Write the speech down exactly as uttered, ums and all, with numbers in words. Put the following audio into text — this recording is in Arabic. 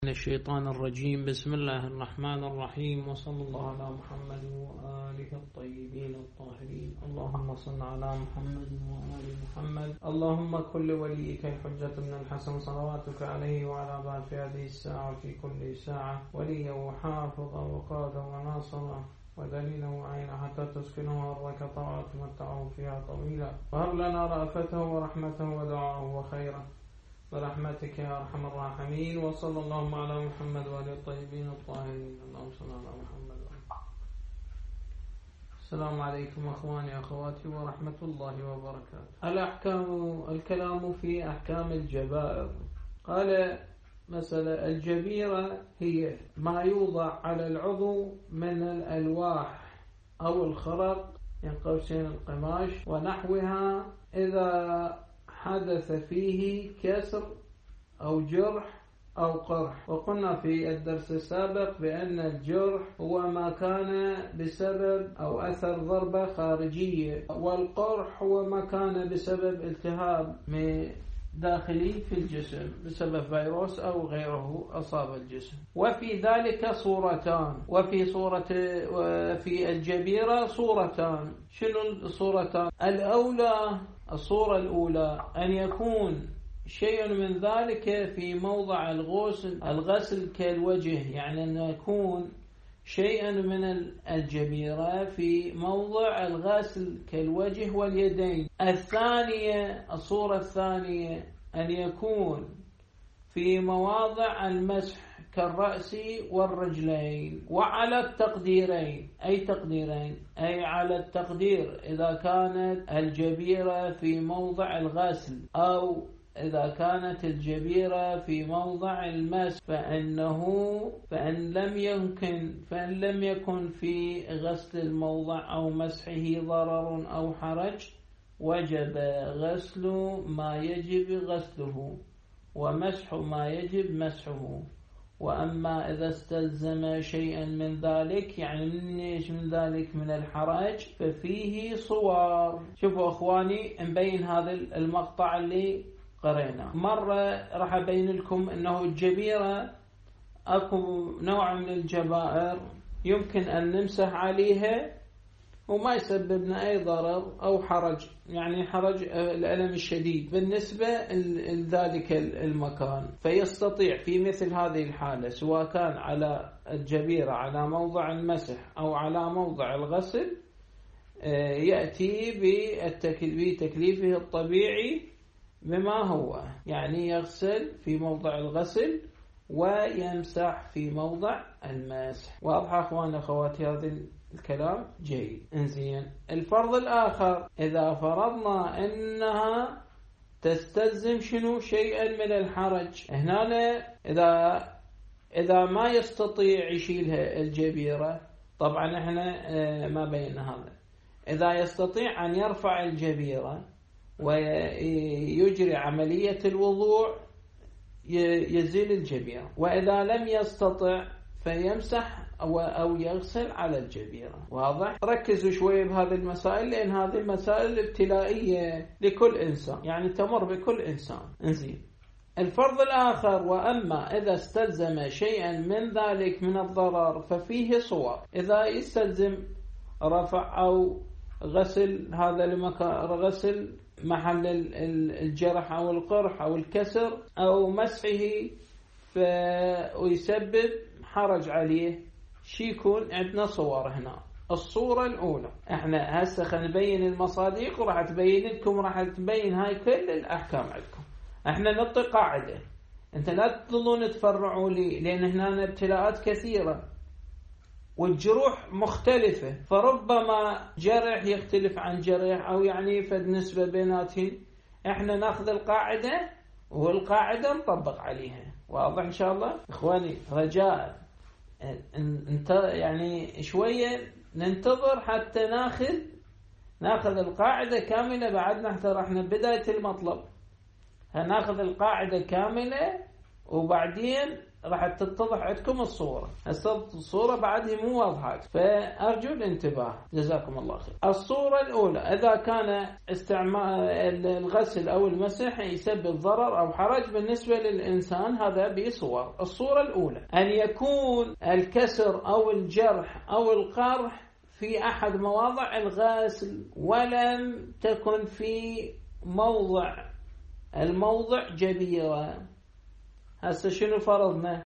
من الشيطان الرجيم. بسم الله الرحمن الرحيم، وصلى الله على محمد وآله الطيبين الطاهرين. اللهم صل على محمد وآل محمد. اللهم كل وليك الحجة بن الحسن صلواتك عليه وعلى بعد في هذه الساعة وفي كل ساعة وليا وحافظا وقادا وناصرا ودليلا وعينا حتى تسكنه أرضك طاعة تمتعه فيها طويلا، وهب لنا رأفته ورحمته ودعاءه وخيرا برحمتك يا أرحم الراحمين. وصلى اللهم على محمد وآله الطيبين الطاهرين. اللهم صل على محمد. السلام عليكم أخواني أخواتي ورحمة الله وبركاته. الأحكام، الكلام في أحكام الجبائر. قال مثلا الجبيرة هي ما يوضع على العضو من الألواح أو الخرق من قوسين القماش ونحوها، إذا حدث فيه كسر أو جرح أو قرح. وقلنا في الدرس السابق بأن الجرح هو ما كان بسبب أو أثر ضربة خارجية، والقرح هو ما كان بسبب التهاب داخلي في الجسم بسبب فيروس أو غيره أصاب الجسم. وفي ذلك صورتان، وفي صورة وفي الجبيرة صورتان. شنو الصورتان؟ الأولى، الصورة الأولى أن يكون شيء من ذلك في موضع الغسل الغسل كالوجه، يعني أن يكون شيئا من الجبيرة في موضع الغسل كالوجه واليدين. الثانية، الصورة الثانية أن يكون في مواضع المسح كالرأس والرجلين. وعلى التقديرين، أي تقديرين، أي على التقدير إذا كانت الجبيرة في موضع الغسل أو إذا كانت الجبيرة في موضع المسح، فإنه فإن لم يمكن فإن لم يكن في غسل الموضع أو مسحه ضرر أو حرج، وجب غسل ما يجب غسله ومسح ما يجب مسحه. وأما إذا استلزم شيئا من ذلك، يعني من إيش من ذلك من الحرج، ففيه صور. شوفوا أخواني، نبين هذا المقطع اللي قرينا. مرة راح أبين لكم أنه الجبيرة أكو نوع من الجبائر يمكن أن نمسح عليها وما يسببنا أي ضرر أو حرج، يعني حرج الألم الشديد بالنسبة لذلك المكان، فيستطيع في مثل هذه الحالة سواء كان على الجبيرة على موضع المسح أو على موضع الغسل يأتي بتكليفه الطبيعي بما هو، يعني يغسل في موضع الغسل ويمسح في موضع المسح. واضح أخواني أخواتي هذا الكلام؟ جيد. انزين. الفرض الآخر، إذا فرضنا أنها تستلزم شنو شيئا من الحرج، هنا إذا إذا ما يستطيع يشيلها الجبيرة، طبعا احنا ما بينا هذا، إذا يستطيع أن يرفع الجبيرة ويجري عملية الوضوء يزيل الجبيرة، وإذا لم يستطع فيمسح أو يغسل على الجبيرة. واضح؟ ركزوا شوي بهذه المسائل لأن هذه المسائل ابتلائية لكل إنسان، يعني تمر بكل إنسان. انزين. الفرض الآخر، وأما إذا استلزم شيئا من ذلك من الضرر ففيه صور. إذا يستلزم رفع أو غسل هذا المكان، غسل محل الجرح أو القرح أو الكسر أو مسحه ويسبب حرج عليه، شي يكون عندنا صور هنا. الصورة الأولى، احنا هسه خلينا نبين المصادق وراح تبين لكم، راح تبين هاي كل الأحكام عندكم. احنا نعطي قاعدة، انت لا تظلون تفرعوا لي، لأن هنا ابتلاءات كثيرة والجروح مختلفة، فربما جرح يختلف عن جرح أو يعني فد نسبة بيناتهم. احنا ناخذ القاعدة والقاعدة نطبق عليها. واضح إن شاء الله إخواني؟ رجاء انت يعني شوية ننتظر حتى ناخذ ناخذ القاعدة كاملة. بعدنا حتى رحنا بداية المطلب هناخذ القاعدة كاملة وبعدين راح تتضح عندكم الصورة. هسه الصورة بعدها مو واضحة، فأرجو الانتباه جزاكم الله خير. الصورة الأولى إذا كان استعمال الغسل أو المسح يسبب ضرر أو حرج بالنسبة للإنسان، هذا بصور. الصورة الأولى أن يكون الكسر أو الجرح أو القرح في أحد مواضع الغسل ولم تكن في موضع الموضع جبيرة. هسه شنو فرضنا؟